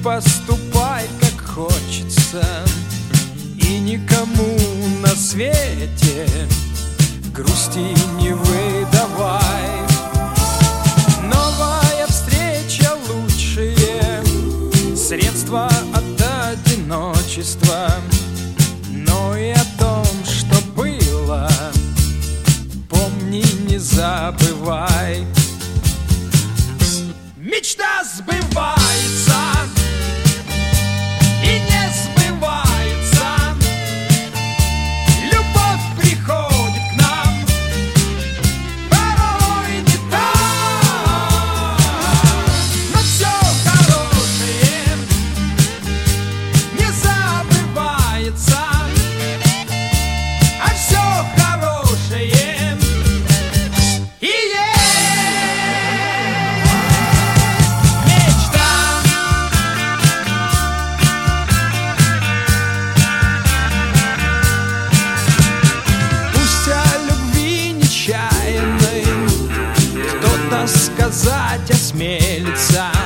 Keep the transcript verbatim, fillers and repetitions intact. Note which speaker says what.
Speaker 1: поступай, как хочется, и никому на свете грусти не выдавай. Новая встреча — лучшее средство от одиночества, но и о том, что было, помни, не забывай. Мечта сбывается и не сбывается, любовь приходит к нам порой не так, но все хорошее не забывается, а все хорошее и есть. Сказать осмелится,